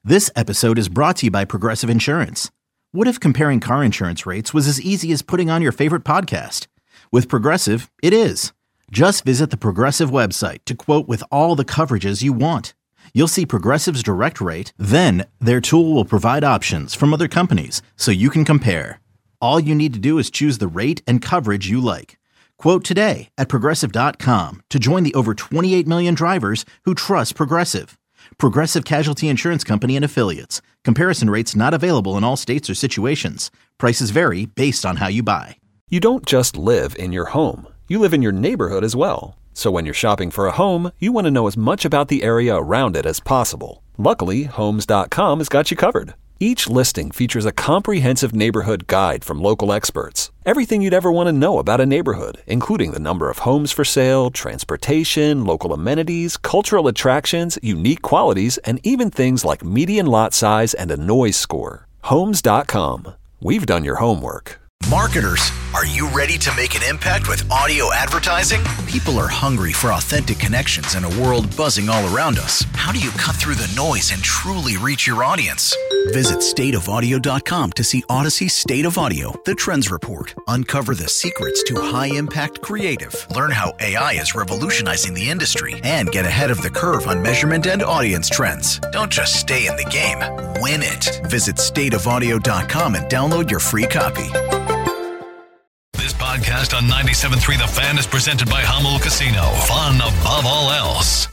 This episode is brought to you by Progressive Insurance. What if comparing car insurance rates was as easy as putting on your favorite podcast? With Progressive, it is. Just visit the Progressive website to quote with all the coverages you want. You'll see Progressive's direct rate, then their tool will provide options from other companies so you can compare. All you need to do is choose the rate and coverage you like. Quote today at Progressive.com to join the over 28 million drivers who trust Progressive. Progressive Casualty Insurance Company and Affiliates. Comparison rates not available in all states or situations. Prices vary based on how you buy. You don't just live in your home. You live in your neighborhood as well. So when you're shopping for a home, you want to know as much about the area around it as possible. Luckily, Homes.com has got you covered. Each listing features a comprehensive neighborhood guide from local experts. Everything you'd ever want to know about a neighborhood, including the number of homes for sale, transportation, local amenities, cultural attractions, unique qualities, and even things like median lot size and a noise score. Homes.com. We've done your homework. Marketers, are you ready to make an impact with audio advertising? People are hungry for authentic connections in a world buzzing all around us. How do you cut through the noise and truly reach your audience? Visit stateofaudio.com to see Odyssey State of Audio, the Trends Report. Uncover the secrets to high-impact creative. Learn how AI is revolutionizing the industry and get ahead of the curve on measurement and audience trends. Don't just stay in the game, win it. Visit stateofaudio.com and download your free copy. This podcast on 97.3 The Fan is presented by Hummel Casino. Fun above all else.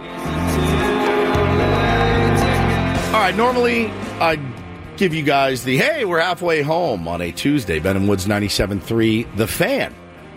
All right, normally I'd give you guys the, hey, we're halfway home on a Tuesday. Ben and Woods 97.3 The Fan.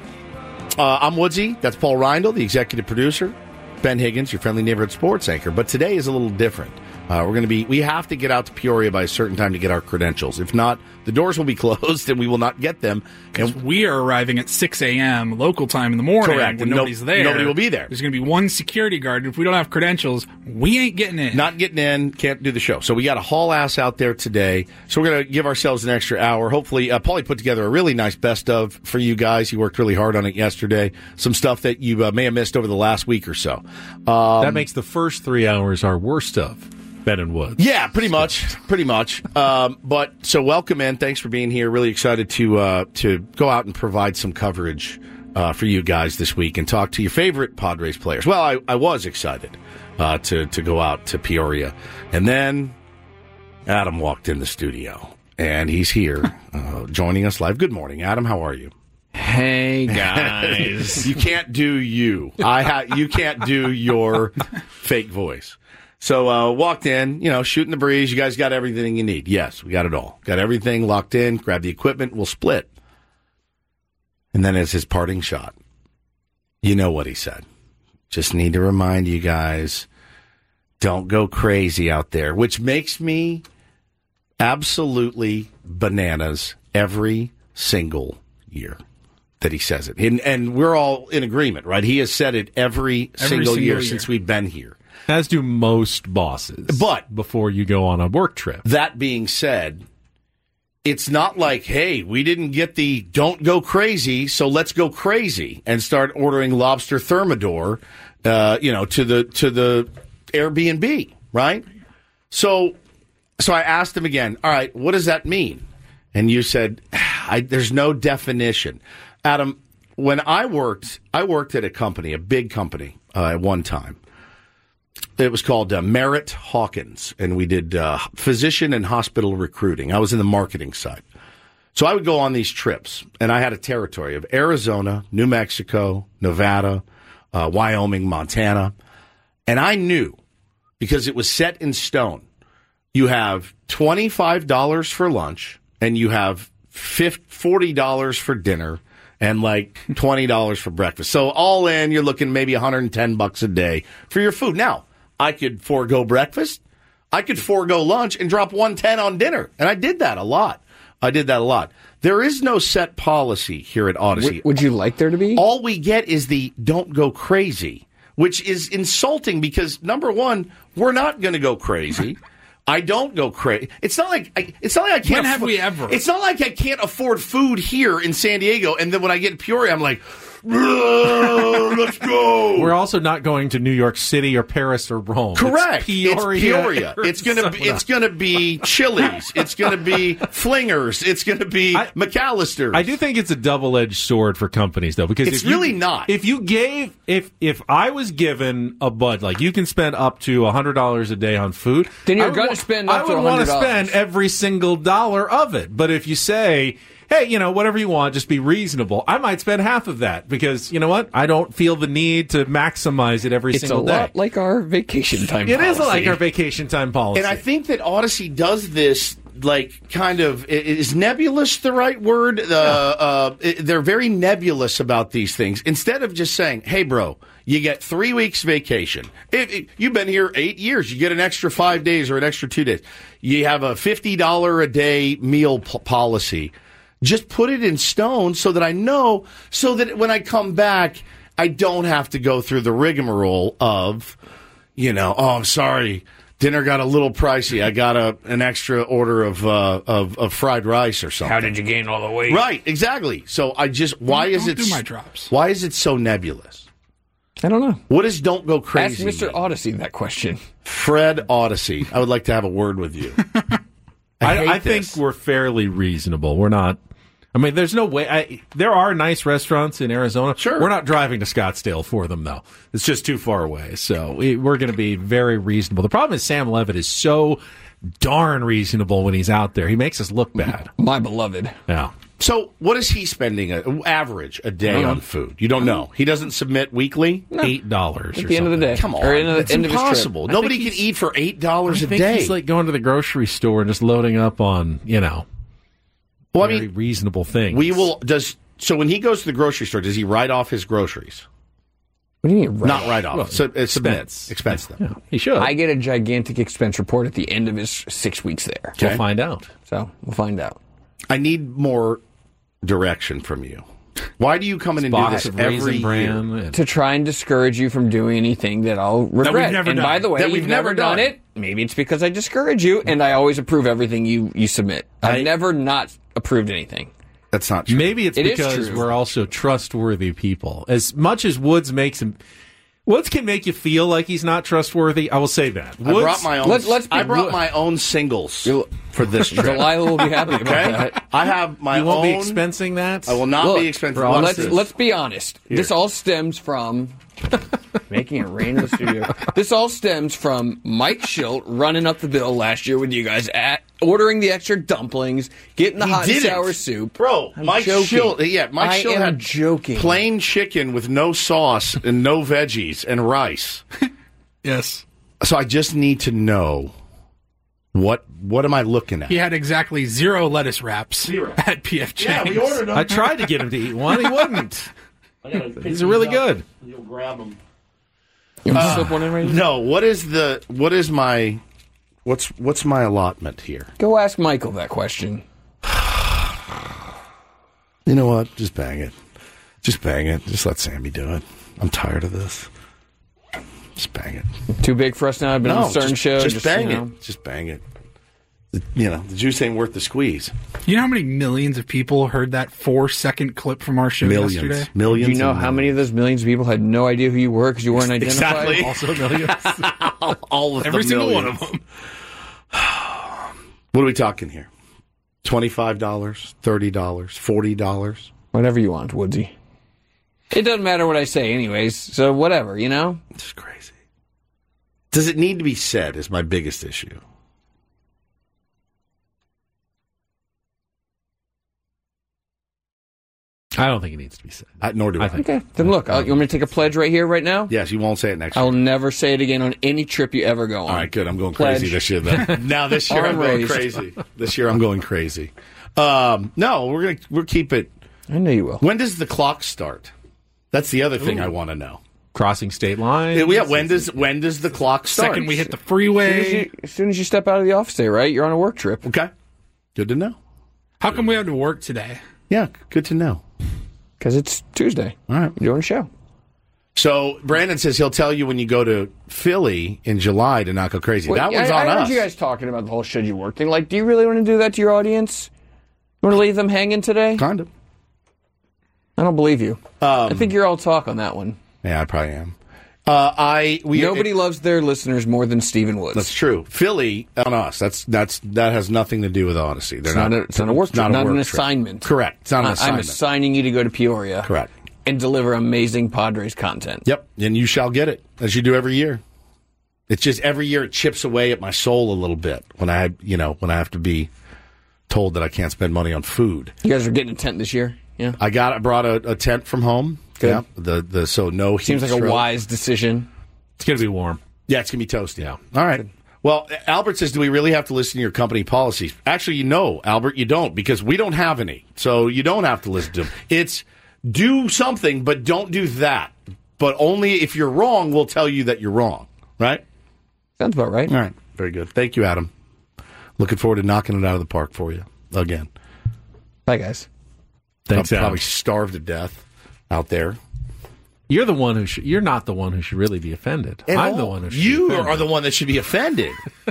I'm Woodsy. That's Paul Reindl, the executive producer. Ben Higgins, your friendly neighborhood sports anchor. But today is a little different. We have to get out to Peoria by a certain time to get our credentials. If not, the doors will be closed and we will not get them. And we are arriving at 6 a.m. local time in the morning. Correct. When nobody's there. Nobody will be there. There's going to be one security guard. And if we don't have credentials, we ain't getting in. Not getting in. Can't do the show. So we got a haul ass out there today. So we're going to give ourselves an extra hour. Hopefully, Paulie put together a really nice best of for you guys. He worked really hard on it yesterday. Some stuff that you may have missed over the last week or so. That makes the first 3 hours our worst of. Ben and Woods. Yeah, pretty much. But so welcome in. Thanks for being here. Really excited to go out and provide some coverage for you guys this week and talk to your favorite Padres players. Well, I was excited to go out to Peoria. And then Adam walked in the studio, and he's here joining us live. Good morning, Adam. How are you? Hey, guys. You can't do you. You can't do your fake voice. So walked in, shooting the breeze. You guys got everything you need. Yes, we got it all. Got everything locked in. Grab the equipment. We'll split. And then as his parting shot, you know what he said. Just need to remind you guys, don't go crazy out there, which makes me absolutely bananas every single year that he says it. And we're all in agreement, right? He has said it every single year since we've been here. As do most bosses. But before you go on a work trip. That being said, it's not like, hey, we didn't get the don't go crazy, so let's go crazy and start ordering lobster thermidor, to the Airbnb, right? So I asked him again, all right, what does that mean? And you said, there's no definition. Adam, when I worked at a company, a big company, at one time. It was called Merritt Hawkins, and we did physician and hospital recruiting. I was in the marketing side. So I would go on these trips, and I had a territory of Arizona, New Mexico, Nevada, Wyoming, Montana. And I knew, because it was set in stone, you have $25 for lunch, and you have $40 for dinner, and like $20 for breakfast. So all in, you're looking maybe $110 a day for your food. Now, I could forego breakfast. I could forego lunch and drop $110 on dinner. And I did that a lot. There is no set policy here at Odyssey. Would you like there to be? All we get is the don't go crazy, which is insulting because, number one, we're not going to go crazy. I don't go crazy. It's not like I can't. When have we ever? It's not like I can't afford food here in San Diego, and then when I get to Peoria, I'm like, Let's go. We're also not going to New York City or Paris or Rome. Correct. It's Peoria. It's gonna be Chili's. It's gonna be Flingers. It's gonna be McAllister's. I do think it's a double-edged sword for companies, though, because it's really not. If I was given a bud, like you can spend up to $100 a day on food, then you're going to spend up to $100. I would want to spend every single dollar of it. But if you say, hey, whatever you want, just be reasonable, I might spend half of that because, you know what? I don't feel the need to maximize it every single day. It's a lot like our vacation time policy. It is like our vacation time policy. And I think that Odyssey does this, like, kind of, is nebulous the right word? They're very nebulous about these things. Instead of just saying, hey, bro, you get 3 weeks vacation. You've been here 8 years. You get an extra 5 days or an extra 2 days. You have a $50 a day meal policy. Just put it in stone so that I know, so that when I come back, I don't have to go through the rigmarole of, I'm sorry, dinner got a little pricey. I got an extra order of fried rice or something. How did you gain all the weight? Right, exactly. So why is it my drops? Why is it so nebulous? I don't know. What does don't go crazy? Ask Mr. Odyssey that question. Fred Odyssey. I would like to have a word with you. I think we're fairly reasonable. We're not. I mean, there's no way. There are nice restaurants in Arizona. Sure. We're not driving to Scottsdale for them, though. It's just too far away. So we're going to be very reasonable. The problem is Sam Levitt is so darn reasonable when he's out there. He makes us look bad. My beloved. Yeah. So what is he spending average a day on food? You don't know. He doesn't submit weekly? $8 at the end of the day. Come on. It's impossible. Nobody can eat for $8 a day. I think he's like going to the grocery store and just loading up on, very reasonable things. So when he goes to the grocery store, does he write off his groceries? What do you mean? Not write off. Well, so it's expense them. Yeah, he should. I get a gigantic expense report at the end of his 6 weeks there. Okay. We'll find out. So we'll find out. I need more direction from you. Why do you come in and do this every year? To try and discourage you from doing anything that I'll regret. And by the way, you've never done it. Maybe it's because I discourage you, and I always approve everything you submit. I've never not approved anything. That's not true. Maybe it's because we're also trustworthy people. As much as Woods can make you feel like he's not trustworthy. I will say that. I brought my own. I brought my own singles for this trip. Delilah will be happy about that. I have my own. You won't be expensing that? I will not be expensing. Let's be honest. Here. This all stems from making it rain in the studio. This all stems from Mike Schilt running up the bill last year with you guys ordering the extra dumplings, getting the hot and sour soup. Bro, Mike Schilt had joking. Plain chicken with no sauce and no veggies and rice. Yes. So I just need to know what am I looking at? He had exactly 0 lettuce wraps at PF Chang's. Yeah, we ordered them. I tried to get him to eat one. He wouldn't. These are really good. You'll grab them. You want to slip one in right now? No. What's my allotment here? Go ask Michael that question. You know what? Just bang it. Just bang it. Just let Sammy do it. I'm tired of this. Just bang it. Too big for us now. I've been on a certain show. Just bang it. Just bang it. The juice ain't worth the squeeze. You know how many millions of people heard that 4-second clip from our show yesterday? Millions. Do you know how many of those millions of people had no idea who you were because you weren't identified? Exactly. Also millions. All of Every the single millions. one of them. What are we talking here? $25, $30, $40? Whatever you want, Woodsy. It doesn't matter what I say anyways, so whatever, It's just crazy. Does it need to be said is my biggest issue. I don't think it needs to be said. Nor do I. Okay, then look, you want me to take a pledge right here, right now? Yes, you won't say it next I'll year. never say it again on any trip you ever go on. All right, good. I'm going Pledge. crazy this year, then. Now this year I'm going crazy. This year I'm going crazy. No, we'll keep it. I know you will. When does the clock start? That's the other thing I want to know. Crossing state lines. Yeah, when does the clock start? Second we hit the freeway. As soon as you step out of the office day, right? You're on a work trip. Okay. Good to know. How come we have to work today? Yeah, good to know. Because it's Tuesday. All right. You're doing a show. So Brandon says he'll tell you when you go to Philly in July to not go crazy. That one's on us. I heard you guys talking about the whole should you work thing. Like, do you really want to do that to your audience? You want to leave them hanging today? Kind of. I don't believe you. I think you're all talk on that one. Yeah, I probably am. Nobody loves their listeners more than Stephen Woods. That's true. Philly on us. That has nothing to do with Odyssey. It's not a work trip. Not an assignment. Correct. It's not an assignment. I'm assigning you to go to Peoria. Correct. And deliver amazing Padres content. Yep. And you shall get it, as you do every year. It's just every year it chips away at my soul a little bit when I have to be told that I can't spend money on food. You guys are getting a tent this year? Yeah. I brought a tent from home. Good. Yeah. So no heat. Seems like a wise decision. It's going to be warm. Yeah, it's going to be toasty. Yeah. All right. Well, Albert says, do we really have to listen to your company policies? Actually, Albert, you don't, because we don't have any. So you don't have to listen to them. It's do something, but don't do that. But only if you're wrong, we'll tell you that you're wrong. Right? Sounds about right. All right. Very good. Thank you, Adam. Looking forward to knocking it out of the park for you again. Bye, guys. Thanks, I'm Adam. probably starved to death out there. You're the one who you're not the one who should really be offended. I'm the one who should be offended. You are the one that should be offended.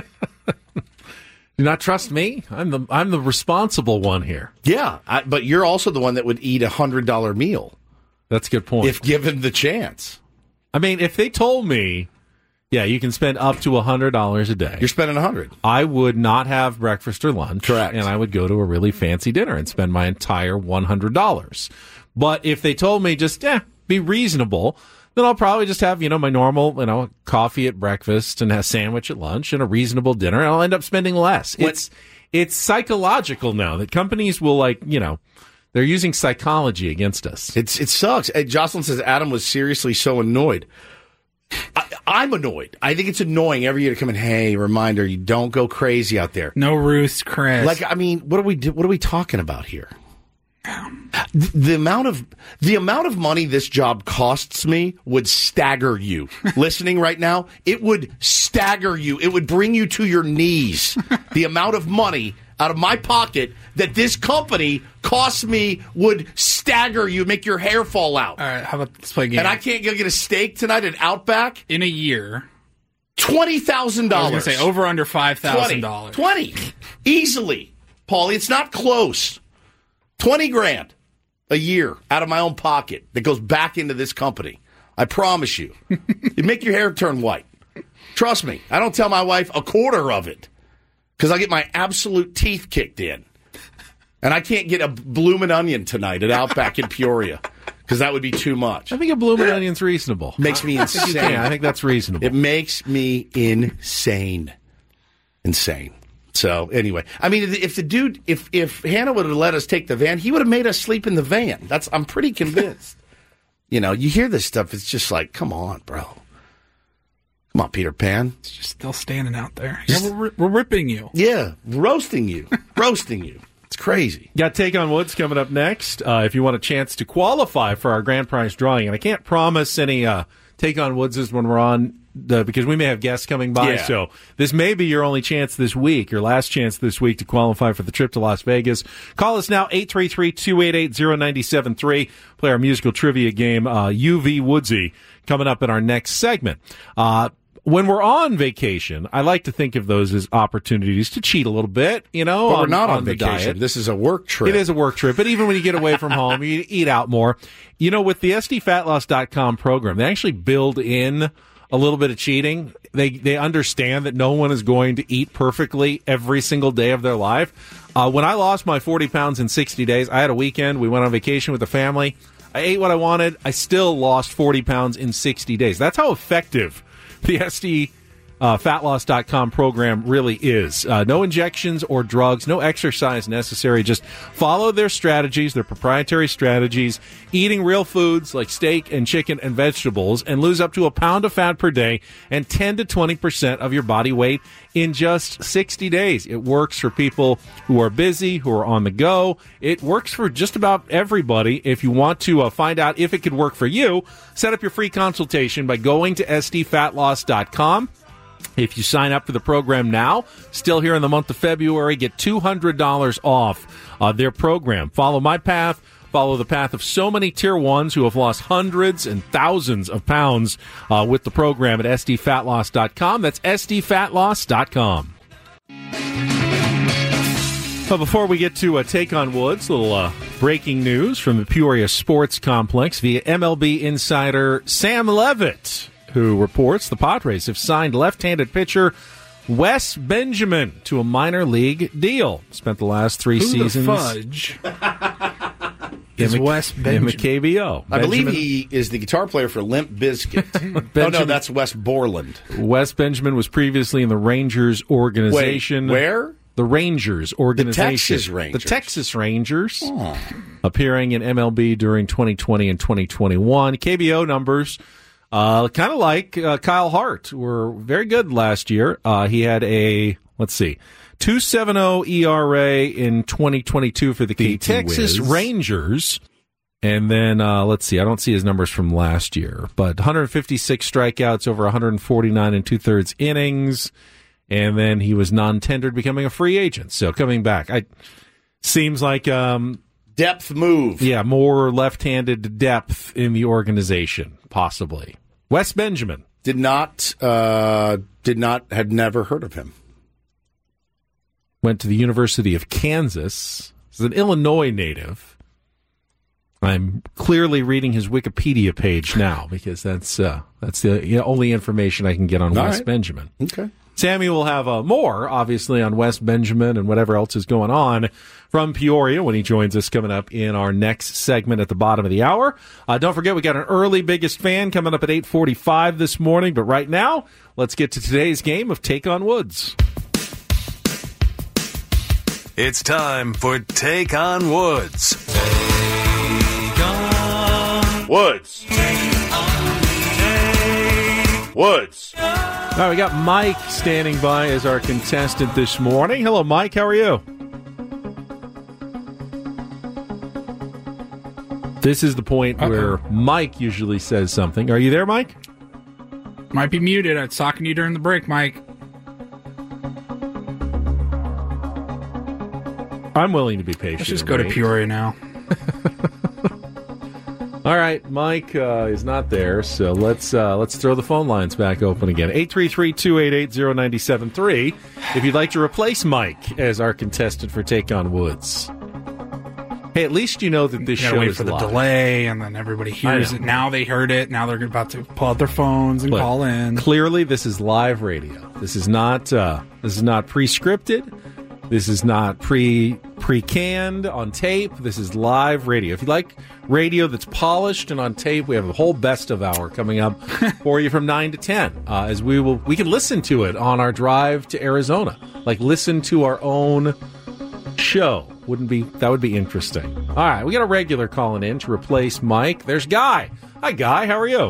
Do not trust me. I'm the responsible one here. Yeah, but you're also the one that would eat $100 meal. That's a good point. If given the chance. I mean, if they told me, yeah, you can spend up to $100 a day. You're spending $100. I would not have breakfast or lunch. Correct. And I would go to a really fancy dinner and spend my entire $100. But if they told me just, be reasonable, then I'll probably just have, my normal, coffee at breakfast and a sandwich at lunch and a reasonable dinner, and I'll end up spending less. It's psychological now that companies will they're using psychology against us. It sucks. Jocelyn says Adam was seriously so annoyed. I'm annoyed. I think it's annoying every year to come in, hey, reminder, you don't go crazy out there. No roost, Chris. What are we talking about here? The amount of money this job costs me would stagger you. Listening right now, it would stagger you. It would bring you to your knees. The amount of money out of my pocket that this company costs me would stagger you, make your hair fall out. All right, how about let's play a game? And I can't go get a steak tonight at Outback? In a year. $20,000. I was going to say over under $5,000. 20. Easily. Paulie, it's not close. $20,000 a year out of my own pocket that goes back into this company. I promise you. You make your hair turn white. Trust me. I don't tell my wife a quarter of it because I get my absolute teeth kicked in. And I can't get a bloomin' onion tonight at Outback in Peoria because that would be too much. I think a bloomin' onion's reasonable. Makes me insane. I think that's reasonable. It makes me insane. Insane. So anyway, I mean, if Hannah would have let us take the van, he would have made us sleep in the van. I'm pretty convinced. You hear this stuff, it's just like, come on, bro. Come on, Peter Pan. It's just still standing out there. Yeah, we're ripping you. Yeah, roasting you. It's crazy. Got Take on Woods coming up next. If you want a chance to qualify for our grand prize drawing, and I can't promise any Take on Woodses when we're on, because we may have guests coming by, yeah. So this may be your only chance this week, your last chance this week to qualify for the trip to Las Vegas. Call us now, 833-288-0973. Play our musical trivia game, UV Woodsy, coming up in our next segment. When we're on vacation, I like to think of those as opportunities to cheat a little bit, But we're not on vacation. Diet. This is a work trip. It is a work trip, but even when you get away from home, you eat out more. With the SDFatLoss.com program, they actually build in a little bit of cheating. They understand that no one is going to eat perfectly every single day of their life. When I lost my 40 pounds in 60 days, I had a weekend. We went on vacation with the family. I ate what I wanted. I still lost 40 pounds in 60 days. That's how effective the SDFatLoss.com program really is. No injections or drugs, no exercise necessary. Just follow their strategies, their proprietary strategies, eating real foods like steak and chicken and vegetables, and lose up to a pound of fat per day and 10 to 20% of your body weight in just 60 days. It works for people who are busy, who are on the go. It works for just about everybody. If you want to find out if it could work for you, set up your free consultation by going to SDFatLoss.com. If you sign up for the program now, still here in the month of February, get $200 off their program. Follow my path. Follow the path of so many Tier 1s who have lost hundreds and thousands of pounds with the program at SDFatLoss.com. That's SDFatLoss.com. But before we get to Take on Woods, a little Breaking news from the Peoria Sports Complex via MLB insider Sam Levitt, who reports the Padres have signed left-handed pitcher Wes Benjamin to a minor league deal. Spent the last 3 seasons. Who the fudge is Wes Benjamin? KBO. I believe he is the guitar player for Limp Bizkit. Oh, no, that's Wes Borland. Wes Benjamin was previously in the Rangers organization. Wait, where? The Rangers organization. The Texas Rangers. The Texas Rangers. Oh. Appearing in MLB during 2020 and 2021. KBO numbers, kind of like Kyle Hart, were very good last year. He had a, 2.70 ERA in 2022 for the Texas Rangers. And then, I don't see his numbers from last year, but 156 strikeouts over 149 and 2/3 innings. And then he was non-tendered, becoming a free agent. So coming back, seems like depth move. Yeah, more left-handed depth in the organization, possibly. Wes Benjamin had never heard of him. Went to the University of Kansas. He's an Illinois native. I'm clearly reading his Wikipedia page now because that's the only information I can get on Wes Benjamin. Okay. Sammy will have more, obviously, on Wes Benjamin and whatever else is going on from Peoria when he joins us coming up in our next segment at the bottom of the hour. Don't forget, we got an early Biggest Fan coming up at 8:45 this morning. But right now, let's get to today's game of Take on Woods. It's time for Take on Woods. Take on Woods. Woods. All right, we got Mike standing by as our contestant this morning. Hello, Mike. How are you? This is the point where Mike usually says something. Are you there, Mike? Might be muted. I was talking to you during the break, Mike. I'm willing to be patient. Let's just go to Peoria now. All right, Mike is not there, so let's throw the phone lines back open again. 833-288-0973 if you'd like to replace Mike as our contestant for Take on Woods. Hey, at least you know that this show wait is for the live. delay, and then everybody hears it. Now they heard it. Now they're about to pull out their phones and call in. Clearly, this is live radio. This is not pre-scripted. This is not pre-canned on tape. This is live radio. If you like radio that's polished and on tape, we have a whole best of hour coming up for you from 9 to 10. As we can listen to it on our drive to Arizona. Like listen to our own show. That would be interesting. All right, we got a regular calling in to replace Mike. There's Guy. Hi, Guy. How are you?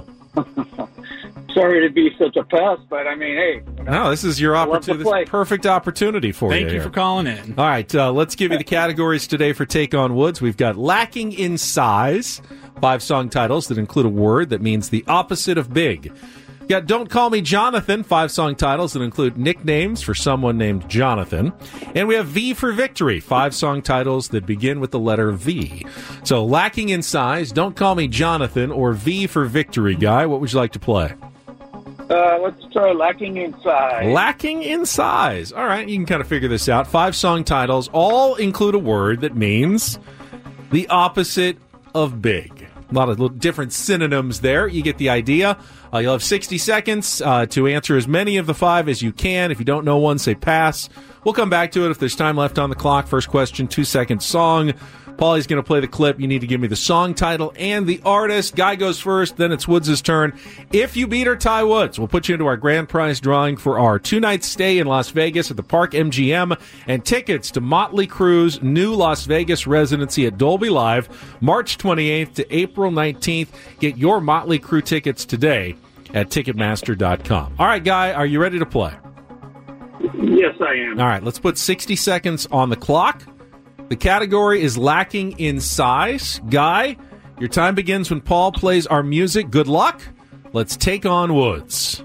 Sorry to be such a pest, but I mean, hey. No, this is your opportunity. This is perfect opportunity for you. Thank you for calling in. All right, let's give you the categories today for Take on Woods. We've got lacking in size, 5 song titles that include a word that means the opposite of big. We've got Don't Call Me Jonathan, 5 song titles that include nicknames for someone named Jonathan. And we have V for Victory, 5 song titles that begin with the letter V. So lacking in size, Don't Call Me Jonathan, or V for Victory. Guy, what would you like to play? Let's try lacking in size. Lacking in size. All right, you can kind of figure this out. 5 song titles all include a word that means the opposite of big. A lot of little different synonyms there. You get the idea. You'll have 60 seconds to answer as many of the 5 as you can. If you don't know one, say pass. We'll come back to it if there's time left on the clock. First question, 2-second song. Paulie's going to play the clip. You need to give me the song title and the artist. Guy goes first, then it's Woods' turn. If you beat or tie Woods, we'll put you into our grand prize drawing for our 2-night stay in Las Vegas at the Park MGM and tickets to Motley Crue's new Las Vegas residency at Dolby Live, March 28th to April 19th. Get your Motley Crue tickets today at Ticketmaster.com. All right, Guy, are you ready to play? Yes, I am. All right, let's put 60 seconds on the clock. The category is lacking in size. Guy, your time begins when Paul plays our music. Good luck. Let's take on Woods.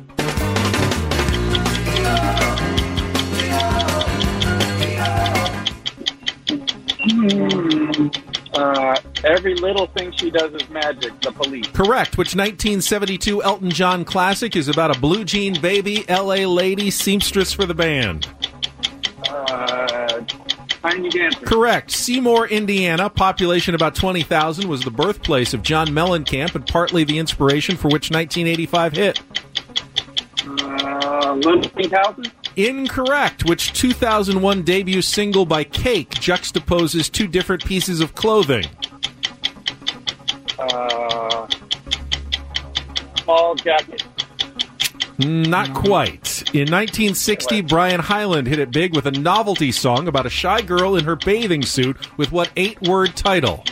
Every little thing she does is magic. The Police. Correct. Which 1972 Elton John classic is about a blue jean baby, L.A. lady, seamstress for the band? Tiny Dancer. Correct. Seymour, Indiana, population about 20,000, was the birthplace of John Mellencamp and partly the inspiration for which 1985 hit. Little Pink Houses. Incorrect. Which 2001 debut single by Cake juxtaposes two different pieces of clothing? Small Jacket. Not quite. In 1960, Brian Hyland hit it big with a novelty song about a shy girl in her bathing suit with what 8-word title?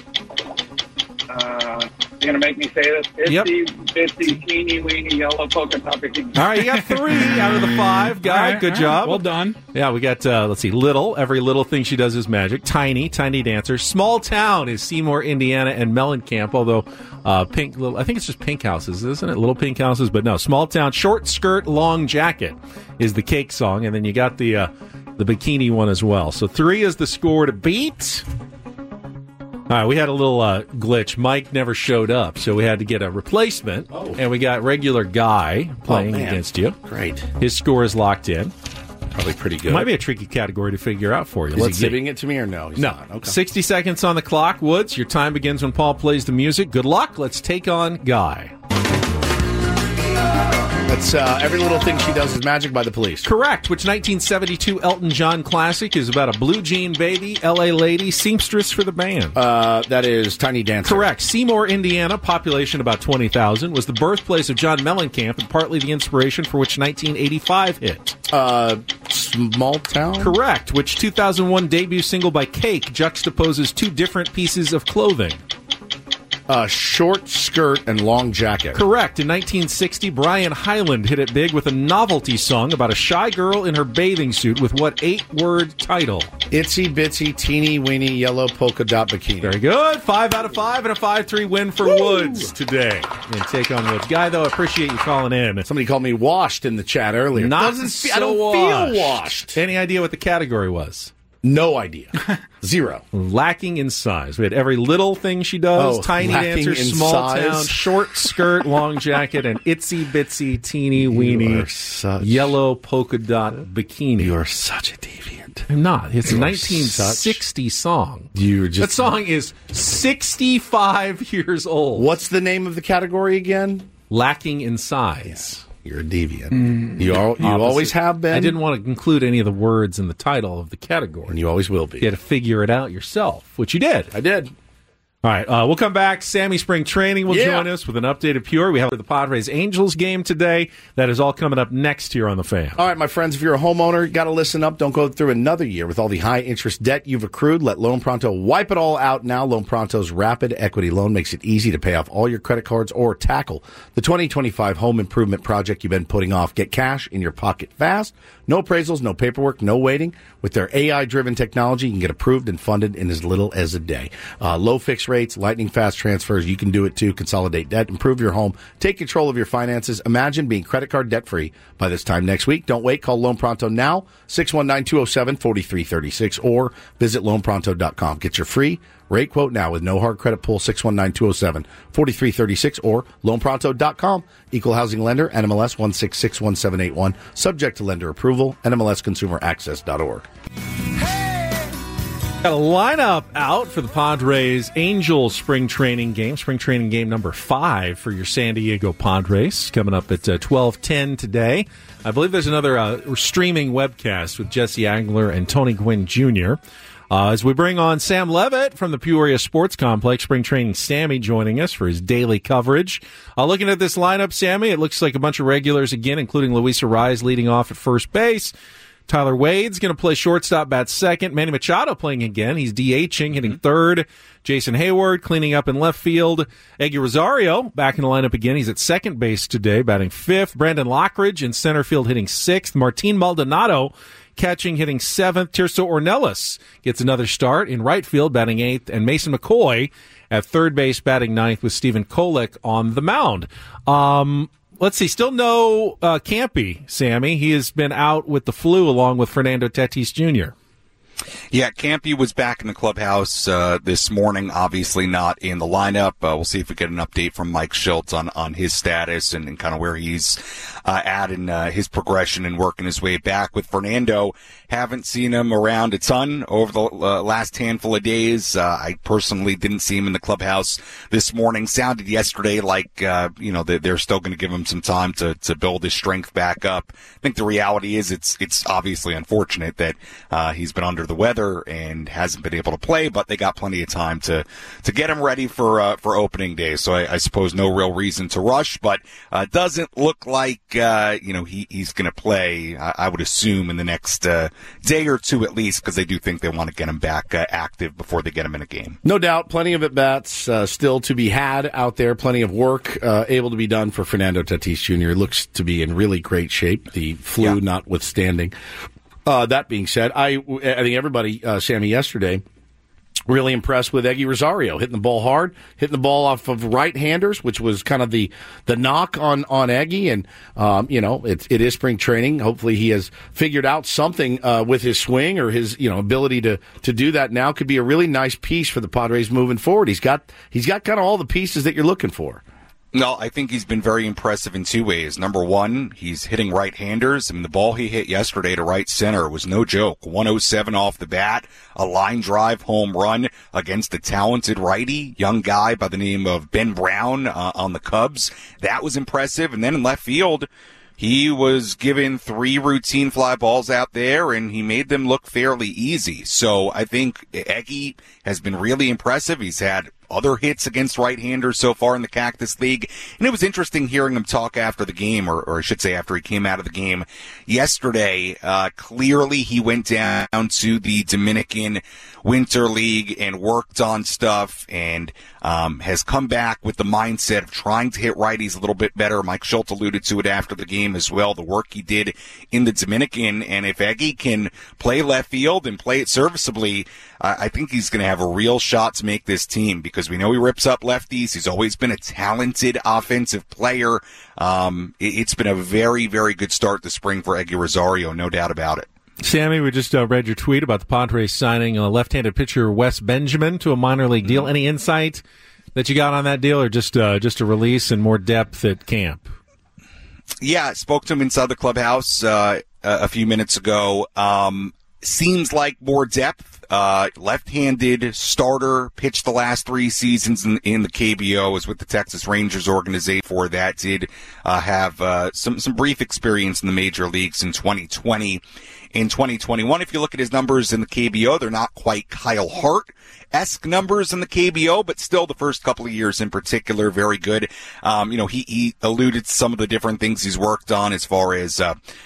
You're going to make me say this? Itsy, bitsy, teeny, weeny, yellow polka dot bikini. All right, you got 3 out of the 5. Guy, good job. Well done. Yeah, we got, let's see, Little, Every Little Thing She Does Is Magic. Tiny, Tiny Dancer. Small Town is Seymour, Indiana, and Mellencamp, although Pink, Little, I think it's just Pink Houses, isn't it? Little Pink Houses, but no. Small Town, Short Skirt, Long Jacket is the Cake song, and then you got the bikini one as well. So 3 is the score to beat. All right, we had a little glitch. Mike never showed up, so we had to get a replacement, and we got regular Guy playing against you. Great. His score is locked in. Probably pretty good. Might be a tricky category to figure out for you. Is he giving it to me or no? He's no. Not. Okay. 60 seconds on the clock, Woods. Your time begins when Paul plays the music. Good luck. Let's take on Guy. That's Every Little Thing She Does Is Magic by The Police. Correct. Which 1972 Elton John classic is about a blue jean baby, L.A. lady, seamstress for the band? That is Tiny Dancer. Correct. Seymour, Indiana, population about 20,000, was the birthplace of John Mellencamp and partly the inspiration for which 1985 hit. Small Town? Correct. Which 2001 debut single by Cake juxtaposes two different pieces of clothing? Short Skirt and Long Jacket. Correct. In 1960, Brian Hyland hit it big with a novelty song about a shy girl in her bathing suit with what 8-word title? Itsy Bitsy Teeny Weeny Yellow Polka Dot Bikini. Very good. 5 out of 5 and a 5-3 win for Woods today. And take on Woods. Guy, though, I appreciate you calling in. Somebody called me washed in the chat earlier. I don't feel washed. Any idea what the category was? No idea. 0. Lacking in size. We had Every Little Thing She Does, Tiny Dancer, Small Town, Short Skirt, Long Jacket, and Itsy Bitsy Teeny Weeny Yellow Polka Dot Bikini. You are such a deviant. I'm not. It's a 1960 song. That song is 65 years old. What's the name of the category again? Lacking in size. Yeah. You're a deviant. You always have been. I didn't want to include any of the words in the title of the category. And you always will be. You had to figure it out yourself, which you did. I did. All right, we'll come back. Sammy Spring Training will join us with an updated Pure. We have the Padres Angels game today. That is all coming up next here on The Fan. All right, my friends, if you're a homeowner, you got to listen up. Don't go through another year with all the high-interest debt you've accrued. Let Loan Pronto wipe it all out now. Loan Pronto's rapid equity loan makes it easy to pay off all your credit cards or tackle the 2025 home improvement project you've been putting off. Get cash in your pocket fast. No appraisals, no paperwork, no waiting. With their AI-driven technology, you can get approved and funded in as little as a day. Low fixed rates, lightning fast transfers. You can do it too. Consolidate debt, improve your home, take control of your finances. Imagine being credit card debt-free by this time next week. Don't wait. Call Loan Pronto now, 619-207-4336, or visit loanpronto.com. Get your free rate quote now with no hard credit pull, 619-207-4336, or loanpronto.com. Equal housing lender, NMLS 1661781. Subject to lender approval, NMLSconsumeraccess.org. Got a lineup out for the Padres Angels spring training game number 5 for your San Diego Padres, coming up at 12:10 today. I believe there's another streaming webcast with Jesse Agler and Tony Gwynn Jr. As we bring on Sam Levitt from the Peoria Sports Complex, spring training Sammy joining us for his daily coverage. Looking at this lineup, Sammy, it looks like a bunch of regulars again, including Luis Arraez leading off at first base. Tyler Wade's going to play shortstop, bat second. Manny Machado playing again. He's DHing, hitting third. Jason Hayward cleaning up in left field. Eggy Rosario back in the lineup again. He's at second base today, batting fifth. Brandon Lockridge in center field, hitting sixth. Martin Maldonado catching, hitting seventh. Tirso Ornelas gets another start in right field, batting eighth. And Mason McCoy at third base, batting ninth, with Stephen Kolek on the mound. Let's see, still no Campy, Sammy. He has been out with the flu along with Fernando Tatis Jr. Yeah, Campy was back in the clubhouse this morning, obviously not in the lineup. We'll see if we get an update from Mike Schultz on his status and kind of where he's at in his progression and working his way back. With Fernando Haven't seen him around a ton over the last handful of days. I personally didn't see him in the clubhouse this morning. Sounded yesterday like, they're still going to give him some time to build his strength back up. I think the reality is it's obviously unfortunate that he's been under the weather and hasn't been able to play, but they got plenty of time to get him ready for opening day. So I suppose no real reason to rush, but doesn't look like, he's going to play, I would assume, in the next day or two at least, because they do think they want to get him back active before they get him in a game. No doubt, plenty of at-bats still to be had out there, plenty of work able to be done for Fernando Tatis Jr. He looks to be in really great shape, the flu notwithstanding. That being said, I think everybody, Sammy, yesterday, really impressed with Eggy Rosario, hitting the ball hard, hitting the ball off of right-handers, which was kind of the knock on Eggy. And, it is spring training. Hopefully he has figured out something with his swing or his, ability to do that now. Could be a really nice piece for the Padres moving forward. He's got kind of all the pieces that you're looking for. No, I think he's been very impressive in two ways. Number one, he's hitting right-handers. I mean, the ball he hit yesterday to right center was no joke. 107 off the bat, a line drive home run against a talented righty, young guy by the name of Ben Brown on the Cubs. That was impressive. And then in left field, he was given 3 routine fly balls out there, and he made them look fairly easy. So I think Eggy has been really impressive. He's had other hits against right-handers so far in the Cactus League. And it was interesting hearing him talk after the game, or I should say after he came out of the game yesterday. Clearly he went down to the Dominican Winter League and worked on stuff and has come back with the mindset of trying to hit righties a little bit better. Mike Schultz alluded to it after the game as well, the work he did in the Dominican. And if Eggy can play left field and play it serviceably, I think he's going to have a real shot to make this team, because we know he rips up lefties. He's always been a talented offensive player. It's been a very, very good start this spring for Eggy Rosario, no doubt about it. Sammy, we just read your tweet about the Padres signing a left-handed pitcher, Wes Benjamin, to a minor league deal. Any insight that you got on that deal, or just a release and more depth at camp? Yeah, I spoke to him inside the clubhouse a few minutes ago. Seems like more depth. Left-handed starter, pitched the last 3 seasons in the KBO, was with the Texas Rangers organization for that. Did have some brief experience in the major leagues in 2020. In 2021, if you look at his numbers in the KBO, they're not quite Kyle Hart-esque numbers in the KBO, but still the first couple of years in particular, very good. He alluded to some of the different things he's worked on as far as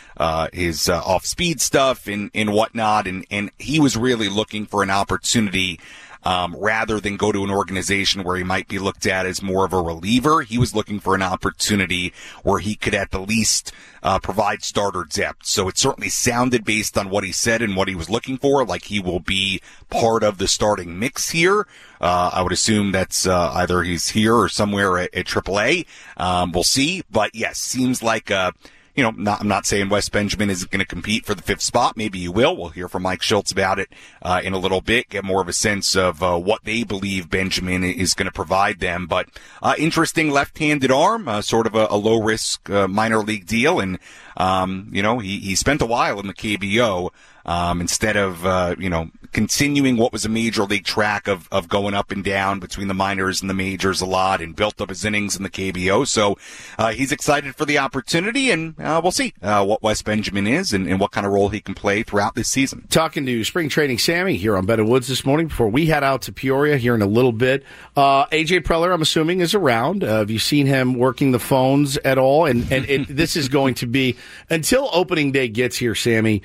his off-speed stuff and whatnot, and he was really looking for an opportunity rather than go to an organization where he might be looked at as more of a reliever. He was looking for an opportunity where he could at the least provide starter depth. So it certainly sounded, based on what he said and what he was looking for, like he will be part of the starting mix here. I would assume that's either he's here or somewhere at AAA. We'll see. But yes, seems like I'm not saying Wes Benjamin isn't going to compete for the 5th spot. Maybe he will. We'll hear from Mike Schultz about it in a little bit, get more of a sense of what they believe Benjamin is going to provide them. But interesting left-handed arm, sort of a low-risk minor league deal. And, he spent a while in the KBO. Instead of, continuing what was a major league track of going up and down between the minors and the majors a lot, and built up his innings in the KBO. So, he's excited for the opportunity, and we'll see what Wes Benjamin is and what kind of role he can play throughout this season. Talking to Spring Training Sammy here on Bed of Woods this morning before we head out to Peoria here in a little bit. AJ Preller, I'm assuming, is around. Have you seen him working the phones at all? And this is going to be, until opening day gets here, Sammy,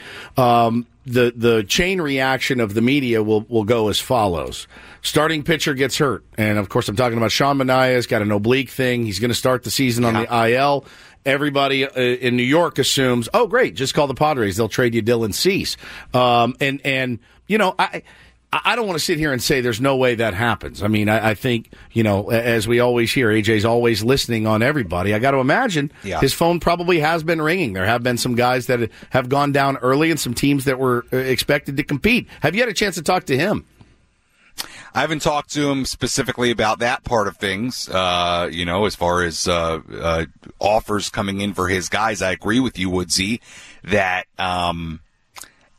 the chain reaction of the media will go as follows. Starting pitcher gets hurt. And, of course, I'm talking about Sean Manaea. He's got an oblique thing. He's going to start the season on the IL. Everybody in New York assumes, oh, great, just call the Padres. They'll trade you Dylan Cease. I don't want to sit here and say there's no way that happens. I mean, I think, as we always hear, AJ's always listening on everybody. I got to imagine his phone probably has been ringing. There have been some guys that have gone down early and some teams that were expected to compete. Have you had a chance to talk to him? I haven't talked to him specifically about that part of things, as far as offers coming in for his guys. I agree with you, Woodsy, that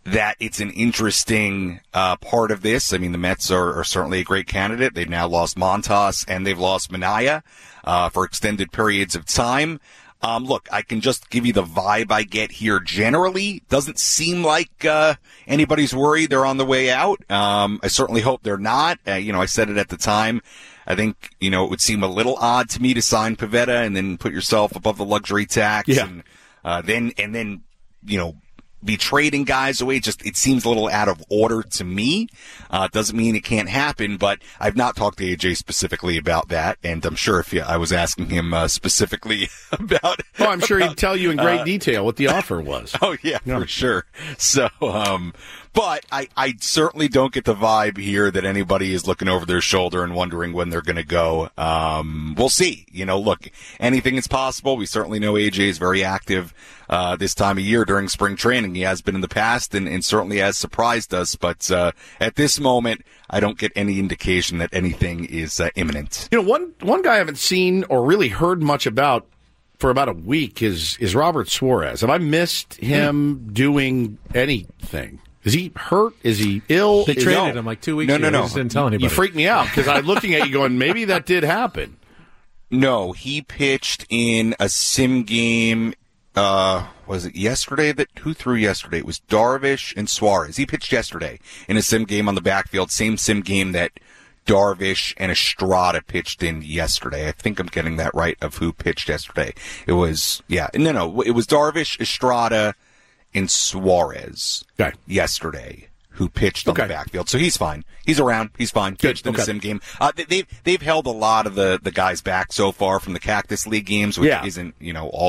that it's an interesting part of this. I mean, the Mets are certainly a great candidate. They've now lost Montas and they've lost Minaya for extended periods of time. Look, I can just give you the vibe I get here generally. Doesn't seem like anybody's worried they're on the way out. I certainly hope they're not. I said it at the time. I think, it would seem a little odd to me to sign Pivetta and then put yourself above the luxury tax. Yeah. And then be trading guys away. It seems a little out of order to me. Doesn't mean it can't happen, but I've not talked to AJ specifically about that, and I'm sure if I was asking him specifically about... Oh, I'm sure he'd tell you in great detail what the offer was. Oh, yeah, for sure. So, but I certainly don't get the vibe here that anybody is looking over their shoulder and wondering when they're going to go. We'll see. Look, anything is possible. We certainly know AJ is very active this time of year during spring training. He has been in the past and certainly has surprised us. But at this moment, I don't get any indication that anything is imminent. One guy I haven't seen or really heard much about for about a week is Robert Suarez. Have I missed him doing anything? Is he hurt? Is he ill? They traded him like 2 weeks ago. No. Just didn't tell anybody. You freaked me out because I'm looking at you going, maybe that did happen. No, he pitched in a sim game. Was it yesterday? Who threw yesterday? It was Darvish and Suarez. He pitched yesterday in a sim game on the backfield. Same sim game that Darvish and Estrada pitched in yesterday. I think I'm getting that right of who pitched yesterday. It was, it was Darvish, Estrada, and Suarez yesterday who pitched on the backfield. So he's fine. He's around. He's fine. Pitched in the sim game. They've held a lot of the guys back so far from the Cactus League games, which isn't all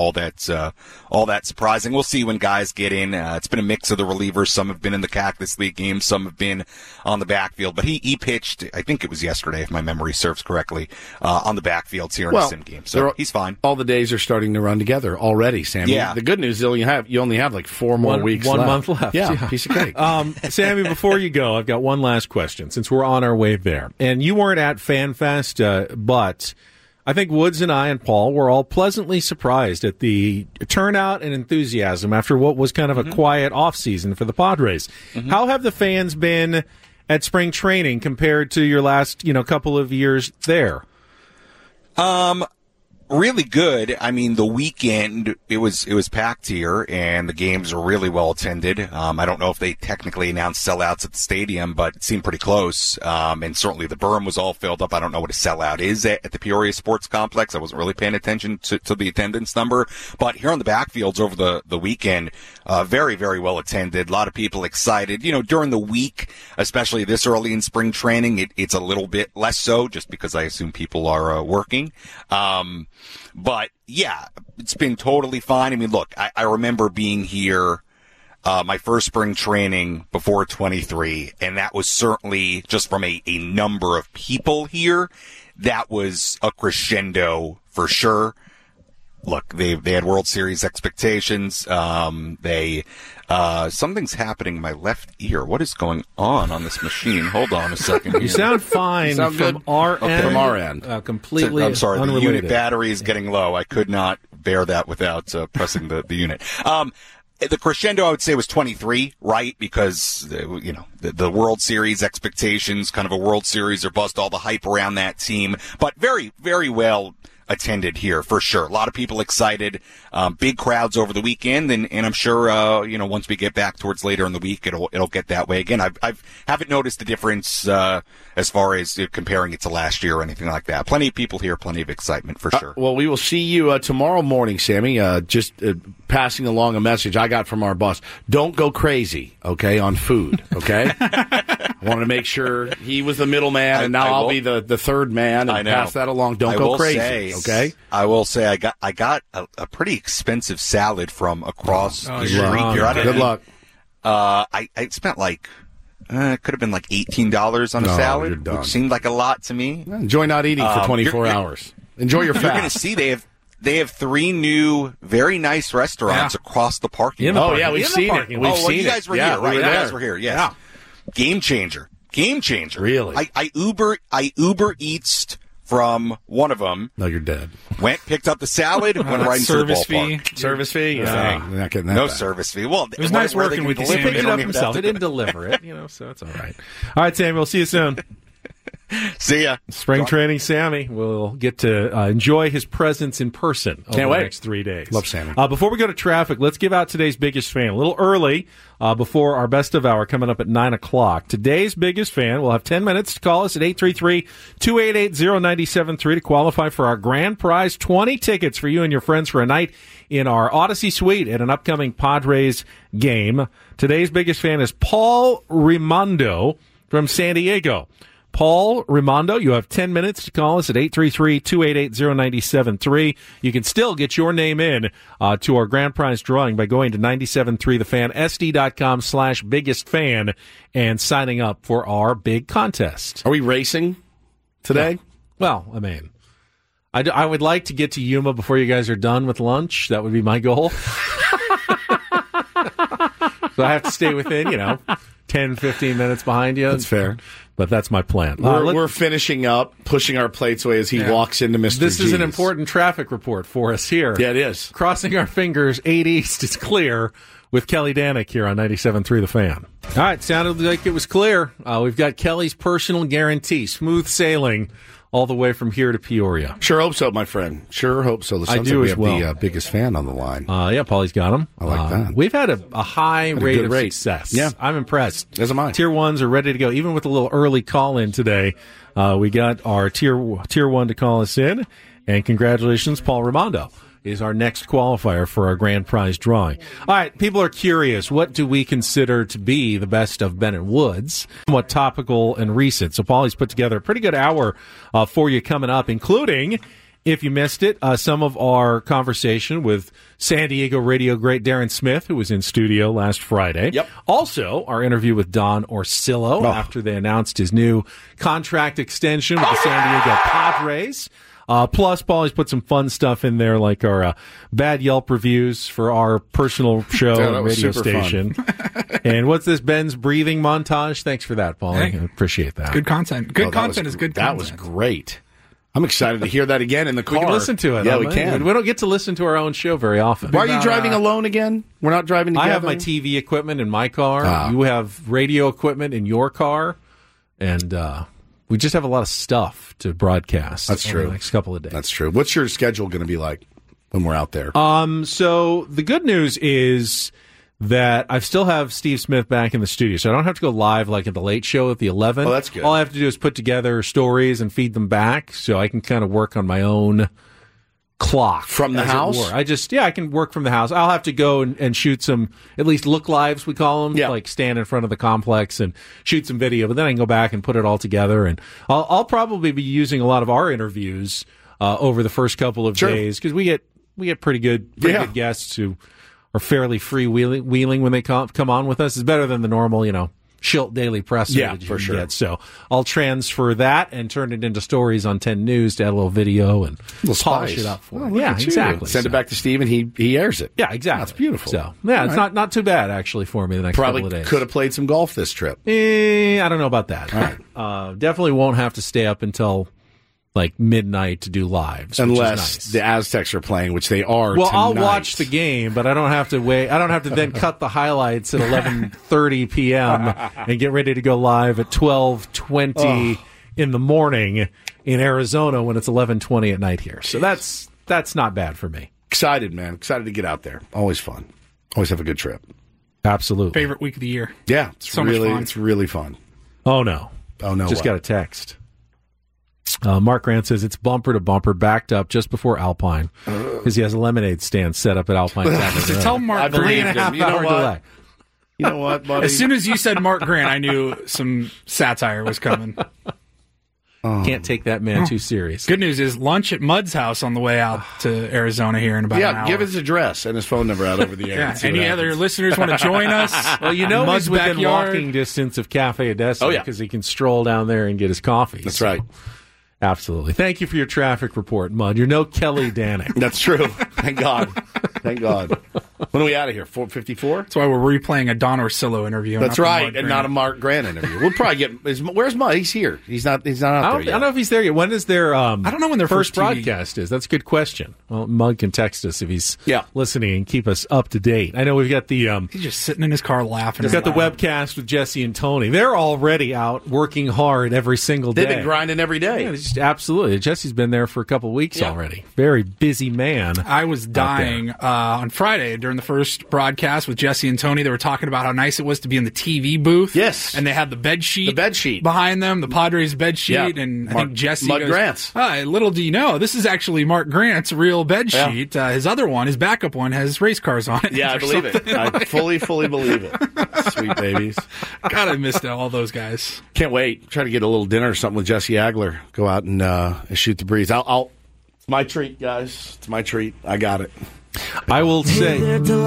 that surprising. We'll see when guys get in. It's been a mix of the relievers. Some have been in the Cactus League games. Some have been on the backfield. But he pitched. I think it was yesterday, if my memory serves correctly, on the backfields here in the sim game. So he's fine. All the days are starting to run together already, Sammy. Yeah. The good news is you only have like 4 more weeks. 1 month left. Yeah, piece of cake. Sammy, before you go, I've got one last question since we're on our way there. And you weren't at FanFest, but I think Woods and I and Paul were all pleasantly surprised at the turnout and enthusiasm after what was kind of a quiet offseason for the Padres. How have the fans been at spring training compared to your last, couple of years there? Really good. I mean, the weekend, it was packed here, and the games were really well attended. I don't know if they technically announced sellouts at the stadium, but it seemed pretty close. And certainly the berm was all filled up. I don't know what a sellout is at the Peoria Sports Complex. I wasn't really paying attention to the attendance number. But here on the backfields over the weekend, very, very well attended. A lot of people excited. During the week, especially this early in spring training, it's a little bit less so, just because I assume people are working. But yeah, it's been totally fine. I mean, look, I remember being here, my first spring training before 23, and that was certainly just from a number of people here. That was a crescendo for sure. Look, they had World Series expectations. Something's happening in my left ear. What is going on this machine? Hold on a second. You sound fine from our end. From our end. Completely I'm sorry, unrelated. The unit battery is getting low. I could not bear that without pressing the unit. The crescendo, I would say, was 23, right? Because, the World Series expectations, kind of a World Series or bust, all the hype around that team. But very, very well attended here for sure. A lot of people excited, big crowds over the weekend, and I'm sure once we get back towards later in the week, it'll get that way again. I haven't noticed the difference as far as comparing it to last year or anything like that. Plenty of people here, plenty of excitement for sure. Well, we will see you tomorrow morning, Sammy. Just passing along a message I got from our boss. Don't go crazy, okay, on food, okay? I wanted to make sure he was the middleman, and now I'll be the third man and pass that along. Don't go crazy, okay? I will say I got a pretty expensive salad from across the street here. Good luck. I spent it could have been like $18 on a salad, which seemed like a lot to me. Enjoy not eating for 24 hours. Enjoy your fast. You're going to see they have 3 new, very nice restaurants across the parking lot. Yeah, we've seen it. You guys were here, right? You guys were here, yes. Yeah. Game changer. Really? I Uber Eats from one of them. No, you're dead. Picked up the salad, went right into the ballpark. Service fee? Yeah. You're not getting that No back. service fee. Well, it was nice working with you, He Sam. picked it up himself. He didn't deliver it, so it's all right. All right, Sammy, we'll see you soon. See ya. Spring training Sammy will get to enjoy his presence in person over the next 3 days. Love Sammy. Before we go to traffic, let's give out today's biggest fan. A little early before our best of hour coming up at 9 o'clock. Today's biggest fan will have 10 minutes to call us at 833-288-0973 to qualify for our grand prize, 20 tickets for you and your friends for a night in our Odyssey Suite at an upcoming Padres game. Today's biggest fan is Paul Rimondo from San Diego. Paul Rimondo, you have 10 minutes to call us at 833-288-0973. You can still get your name in to our grand prize drawing by going to 97.3thefan, sd.com/biggest-fan, and signing up for our big contest. Are we racing today? Well, I mean, I would like to get to Yuma before you guys are done with lunch. That would be my goal. So I have to stay within, 10, 15 minutes behind you. That's fair. But that's my plan. We're finishing up, pushing our plates away as he walks into Mr. This G's. is an important traffic report for us here. Yeah, it is. Crossing our fingers, 8 East is clear with Kelly Danick here on 97.3 The Fan. All right, sounded like it was clear. We've got Kelly's personal guarantee, smooth sailing all the way from here to Peoria. Sure hope so, my friend. Sure hope so. I do we as well. We have the biggest fan on the line. Yeah, Paulie's got him. I like that. We've had a high rate of success. Yeah. I'm impressed. As am I. Tier 1s are ready to go. Even with a little early call-in today, we got our Tier 1 to call us in. And congratulations, Paul Rimondo is our next qualifier for our grand prize drawing. All right, people are curious. What do we consider to be the best of Bennett Woods? Somewhat topical and recent. So Paulie's put together a pretty good hour for you coming up, including, if you missed it, some of our conversation with San Diego radio great Darren Smith, who was in studio last Friday. Yep. Also, our interview with Don Orsillo after they announced his new contract extension with the San Diego Padres. Plus, Paulie's put some fun stuff in there, like our bad Yelp reviews for our personal show and radio station. And what's this, Ben's breathing montage? Thanks for that, Paulie. Hey. I appreciate that. Good content. Good content is good content. That was great. I'm excited to hear that again in the car. We can listen to it. Yeah, we can. We don't get to listen to our own show very often. Why are you driving alone again? We're not driving together? I have my TV equipment in my car. You have radio equipment in your car. And we just have a lot of stuff to broadcast. That's true. The next couple of days. That's true. What's your schedule going to be like when we're out there? So the good news is that I still have Steve Smith back in the studio, so I don't have to go live like at the Late Show at the 11. Oh, that's good. All I have to do is put together stories and feed them back, so I can kind of work on my own clock from the house. I can work from the house. I'll have to go and shoot some, at least look lives, we call them, like stand in front of the complex and shoot some video. But then I can go back and put it all together, and I'll probably be using a lot of our interviews over the first couple of days, because we get pretty good guests who are fairly freewheeling when they come on with us. It's better than the normal, Schilt Daily Presser that you can get. So I'll transfer that and turn it into stories on 10 News to add a little video and polish it up for you. Yeah, exactly. Send it back to Steve and he airs it. Yeah, exactly. That's beautiful. So it's not too bad actually for me the next couple of days. Probably could have played some golf this trip. I don't know about that. Right. Definitely won't have to stay up until like midnight to do lives, unless the Aztecs are playing, which they are. Well, tonight. I'll watch the game, but I don't have to wait. I don't have to then cut the highlights at 11:30 p.m. and get ready to go live at 12:20 in the morning in Arizona when it's 11:20 at night here. So that's not bad for me. Excited, man! Excited to get out there. Always fun. Always have a good trip. Absolutely. Favorite week of the year. Yeah, it's so really much fun. It's really fun. Oh no! Just got a text. Mark Grant says it's bumper to bumper, backed up just before Alpine, because he has a lemonade stand set up at Alpine. Tell Mark Grant. 3.5 hour delay. You know what, buddy? As soon as you said Mark Grant, I knew some satire was coming. Can't take that man too serious. Good news is lunch at Mud's house on the way out to Arizona here in about an hour. Give his address and his phone number out over the air. Any other listeners want to join us? Well, Mud's he's within backyard. walking distance of Cafe Odessa because he can stroll down there and get his coffee. That's right. Absolutely. Thank you for your traffic report, Mud. You're no Kelly Danick. That's true. Thank God. Thank God. When are we out of here? 4:54? That's why we're replaying a Don Orsillo interview. That's right, and not a Mark Grant interview. We'll probably get. Where's Mud? He's here. He's not out there yet. I don't know if he's there yet. When is their? I don't know when their first TV broadcast is. That's a good question. Well, Mud can text us if he's listening and keep us up to date. I know we've got the. He's just sitting in his car laughing. He's got the webcast with Jesse and Tony. They're already out working hard every single day. They've been grinding every day. Yeah, absolutely. Jesse's been there for a couple of weeks already. Very busy man. I was dying on Friday during the first broadcast with Jesse and Tony. They were talking about how nice it was to be in the TV booth. Yes. And they had the bed sheet behind them, the Padres bed sheet. Yeah. And I think Jesse Mud goes, Grant's. Little do you know, this is actually Mark Grant's real bed sheet. His other one, his backup one, has race cars on it. Yeah, I believe it. I fully believe it. Sweet babies. God, I missed all those guys. Can't wait. Try to get a little dinner or something with Jesse Agler. Go out and shoot the breeze. It's my treat, guys. It's my treat. I got it. I will say.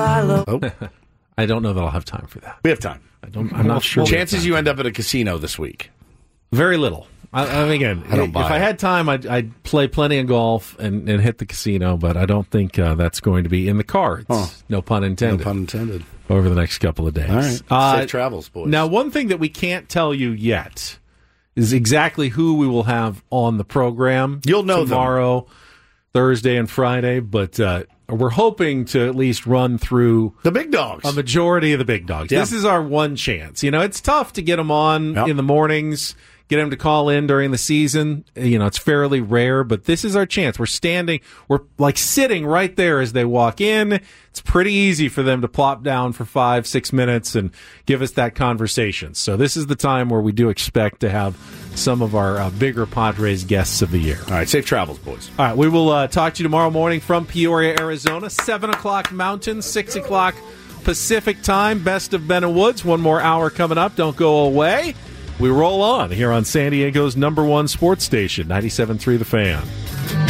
I don't know that I'll have time for that. We have time. I'm not sure. Chances you end up at a casino this week? Very little. Again, if I had time, I'd play plenty of golf and hit the casino, but I don't think that's going to be in the cards. No pun intended. No pun intended. Over the next couple of days. All right. Safe travels, boys. Now, one thing that we can't tell you yet is exactly who we will have on the program. You'll know tomorrow, Thursday, and Friday, but we're hoping to at least run through the big dogs, a majority of the big dogs. Yeah. This is our one chance. It's tough to get them on in the mornings, get them to call in during the season. It's fairly rare, but this is our chance. We're like sitting right there as they walk in. It's pretty easy for them to plop down for 5-6 minutes and give us that conversation. So this is the time where we do expect to have some of our bigger Padres guests of the year. All right, safe travels, boys. All right, we will talk to you tomorrow morning from Peoria, Arizona, 7 o'clock Mountain, 6 o'clock Pacific time. Best of Ben and Woods. One more hour coming up. Don't go away. We roll on here on San Diego's #1 sports station, 97.3 The Fan.